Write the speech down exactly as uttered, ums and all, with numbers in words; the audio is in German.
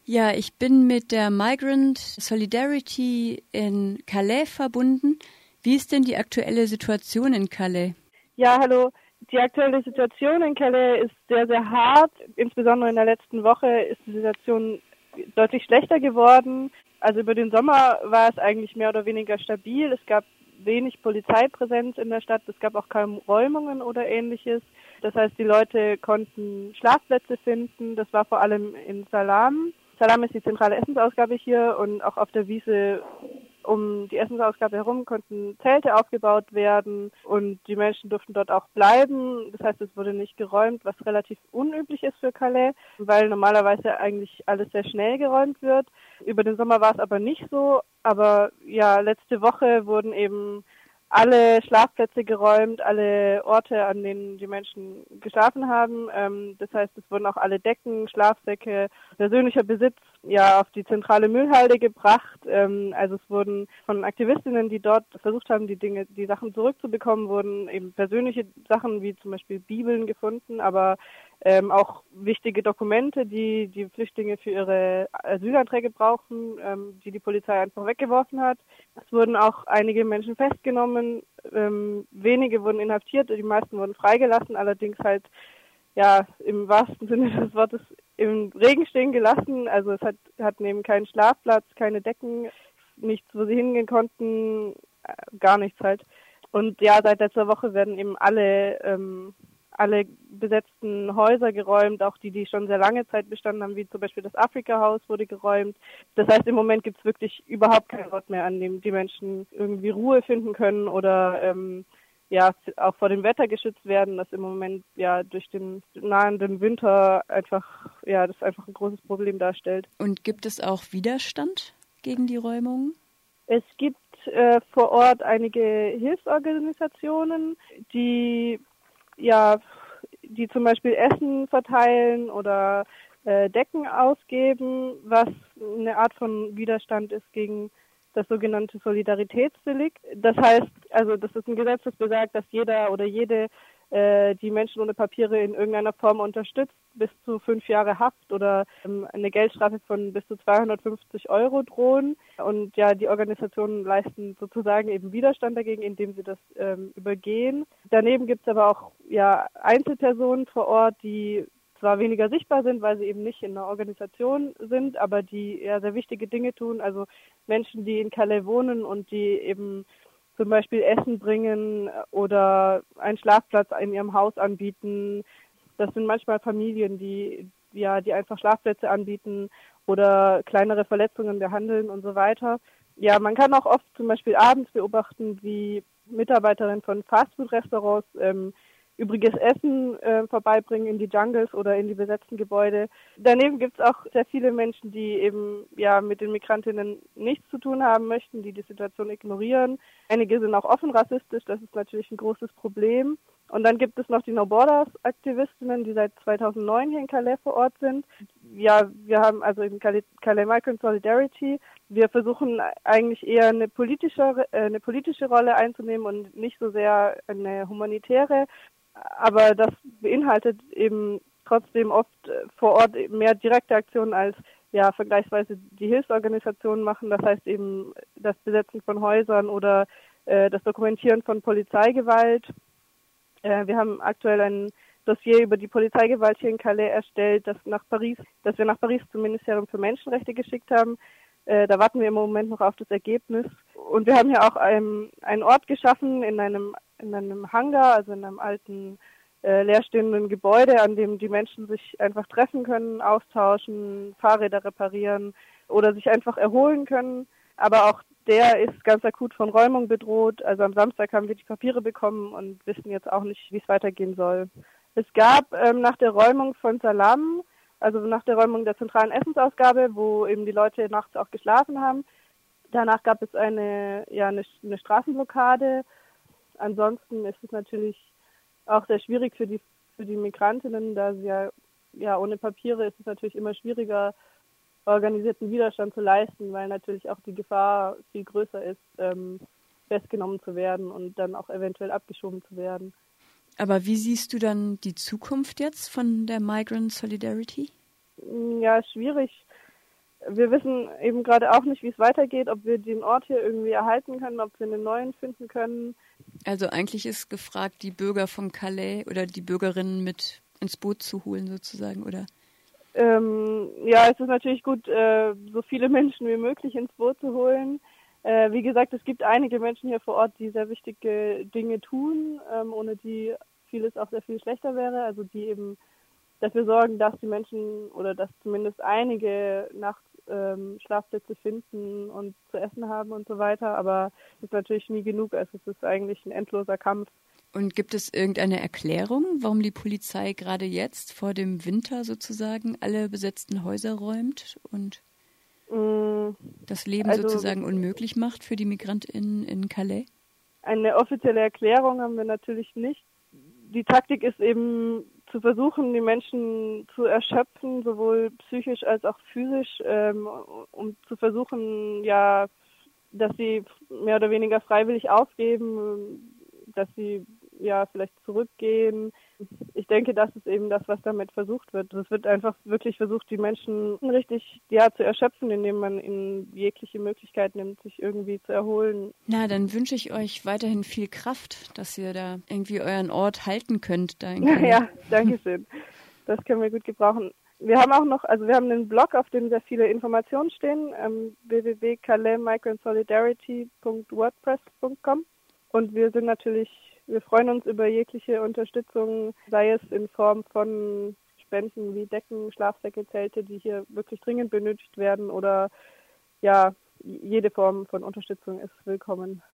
Ja, ich bin mit der Migrant Solidarity in Calais verbunden. Wie ist denn die aktuelle Situation in Calais? Ja, hallo. Die aktuelle Situation in Calais ist sehr, sehr hart. Insbesondere in der letzten Woche ist die Situation deutlich schlechter geworden. Also über den Sommer war es eigentlich mehr oder weniger stabil. Es gab wenig Polizeipräsenz in der Stadt. Es gab auch kaum Räumungen oder Ähnliches. Das heißt, die Leute konnten Schlafplätze finden. Das war vor allem in Salam. Salam ist die zentrale Essensausgabe hier und auch auf der Wiese um die Essensausgabe herum konnten Zelte aufgebaut werden und die Menschen durften dort auch bleiben. Das heißt, es wurde nicht geräumt, was relativ unüblich ist für Calais, weil normalerweise eigentlich alles sehr schnell geräumt wird. Über den Sommer war es aber nicht so, aber ja, letzte Woche wurden eben alle Schlafplätze geräumt, alle Orte, an denen die Menschen geschlafen haben. Ähm, das heißt, es wurden auch alle Decken, Schlafsäcke, persönlicher Besitz ja auf die zentrale Müllhalde gebracht. Ähm, also es wurden von Aktivistinnen, die dort versucht haben, die Dinge, die Sachen zurückzubekommen, wurden eben persönliche Sachen wie zum Beispiel Bibeln gefunden, aber ähm, auch wichtige Dokumente, die die Flüchtlinge für ihre Asylanträge brauchen, ähm, die die Polizei einfach weggeworfen hat. Es wurden auch einige Menschen festgenommen, ähm, wenige wurden inhaftiert, die meisten wurden freigelassen, allerdings halt ja im wahrsten Sinne des Wortes im Regen stehen gelassen. Also es hat, hatten eben keinen Schlafplatz, keine Decken, nichts, wo sie hingehen konnten, gar nichts halt. Und ja, seit letzter Woche werden eben alle ähm, alle besetzten Häuser geräumt, auch die, die schon sehr lange Zeit bestanden haben, wie zum Beispiel das Afrika-Haus wurde geräumt. Das heißt, im Moment gibt es wirklich überhaupt keinen Ort mehr, an dem die Menschen irgendwie Ruhe finden können oder ähm, ja auch vor dem Wetter geschützt werden, das im Moment ja durch den nahenden Winter einfach, ja, das einfach ein großes Problem darstellt. Und gibt es auch Widerstand gegen die Räumungen? Es gibt äh, vor Ort einige Hilfsorganisationen, die ja, die zum Beispiel Essen verteilen oder äh, Decken ausgeben, was eine Art von Widerstand ist gegen das sogenannte Solidaritätsdelikt. Das heißt, also das ist ein Gesetz, das besagt, dass jeder oder jede äh, die Menschen ohne Papiere in irgendeiner Form unterstützt, bis zu fünf Jahre Haft oder ähm, eine Geldstrafe von bis zu zweihundertfünfzig Euro drohen. Und ja, die Organisationen leisten sozusagen eben Widerstand dagegen, indem sie das ähm, übergehen. Daneben gibt es aber auch ja Einzelpersonen vor Ort, die zwar weniger sichtbar sind, weil sie eben nicht in einer Organisation sind, aber die ja sehr wichtige Dinge tun. Also Menschen, die in Calais wohnen und die eben zum Beispiel Essen bringen oder einen Schlafplatz in ihrem Haus anbieten. Das sind manchmal Familien, die ja, die einfach Schlafplätze anbieten oder kleinere Verletzungen behandeln und so weiter. Ja, man kann auch oft zum Beispiel abends beobachten, wie Mitarbeiterinnen von Fastfood-Restaurants ähm, übriges Essen äh, vorbeibringen in die Jungles oder in die besetzten Gebäude. Daneben gibt es auch sehr viele Menschen, die eben ja mit den Migrantinnen nichts zu tun haben möchten, die die Situation ignorieren. Einige sind auch offen rassistisch, das ist natürlich ein großes Problem. Und dann gibt es noch die No Borders Aktivistinnen, die seit zweitausendneun hier in Calais vor Ort sind. Ja, wir haben also in Calais, Calais Migrant Solidarity. Wir versuchen eigentlich eher eine politische, äh, eine politische Rolle einzunehmen und nicht so sehr eine humanitäre. Aber das beinhaltet eben trotzdem oft vor Ort mehr direkte Aktionen als ja vergleichsweise die Hilfsorganisationen machen. Das heißt eben das Besetzen von Häusern oder äh, das Dokumentieren von Polizeigewalt. Äh, wir haben aktuell ein Dossier über die Polizeigewalt hier in Calais erstellt, das nach Paris, das wir nach Paris zum Ministerium für Menschenrechte geschickt haben. Äh, da warten wir im Moment noch auf das Ergebnis. Und wir haben hier auch einen, einen Ort geschaffen in einem in einem Hangar, also in einem alten äh, leerstehenden Gebäude, an dem die Menschen sich einfach treffen können, austauschen, Fahrräder reparieren oder sich einfach erholen können. Aber auch der ist ganz akut von Räumung bedroht. Also am Samstag haben wir die Papiere bekommen und wissen jetzt auch nicht, wie es weitergehen soll. Es gab ähm, nach der Räumung von Salam, also nach der Räumung der zentralen Essensausgabe, wo eben die Leute nachts auch geschlafen haben, danach gab es eine, ja, eine, eine Straßenblockade. Ansonsten ist es natürlich auch sehr schwierig für die für die Migrantinnen, da sie ja, ja ohne Papiere ist es natürlich immer schwieriger, organisierten Widerstand zu leisten, weil natürlich auch die Gefahr viel größer ist, ähm, festgenommen zu werden und dann auch eventuell abgeschoben zu werden. Aber wie siehst du dann die Zukunft jetzt von der Migrant Solidarity? Ja, schwierig. Wir wissen eben gerade auch nicht, wie es weitergeht, ob wir den Ort hier irgendwie erhalten können, ob wir einen neuen finden können. Also eigentlich ist gefragt, die Bürger von Calais oder die Bürgerinnen mit ins Boot zu holen sozusagen, oder? Ähm, ja, es ist natürlich gut, äh, so viele Menschen wie möglich ins Boot zu holen. Äh, wie gesagt, es gibt einige Menschen hier vor Ort, die sehr wichtige Dinge tun, ähm, ohne die vieles auch sehr viel schlechter wäre. Also die eben dafür sorgen, dass die Menschen oder dass zumindest einige nachts ähm, Schlafplätze finden und zu essen haben und so weiter. Aber es ist natürlich nie genug. Also es ist eigentlich ein endloser Kampf. Und gibt es irgendeine Erklärung, warum die Polizei gerade jetzt vor dem Winter sozusagen alle besetzten Häuser räumt und mm, das Leben also, sozusagen unmöglich macht für die MigrantInnen in Calais? Eine offizielle Erklärung haben wir natürlich nicht. Die Taktik ist eben zu versuchen, die Menschen zu erschöpfen, sowohl psychisch als auch physisch, ähm, um zu versuchen, ja, dass sie mehr oder weniger freiwillig aufgeben, dass sie ja vielleicht zurückgehen. Ich denke, das ist eben das, was damit versucht wird. Es wird einfach wirklich versucht, die Menschen richtig ja zu erschöpfen, indem man ihnen jegliche Möglichkeit nimmt, sich irgendwie zu erholen. Na, dann wünsche ich euch weiterhin viel Kraft, dass ihr da irgendwie euren Ort halten könnt. Da in Calais. Ja, danke schön. Das können wir gut gebrauchen. Wir haben auch noch, also wir haben einen Blog, auf dem sehr viele Informationen stehen, ähm, w w w punkt calais migrant solidarity punkt wordpress punkt com. Und wir sind natürlich, wir freuen uns über jegliche Unterstützung, sei es in Form von Spenden wie Decken, Schlafsäcke, Zelte, die hier wirklich dringend benötigt werden, oder ja, jede Form von Unterstützung ist willkommen.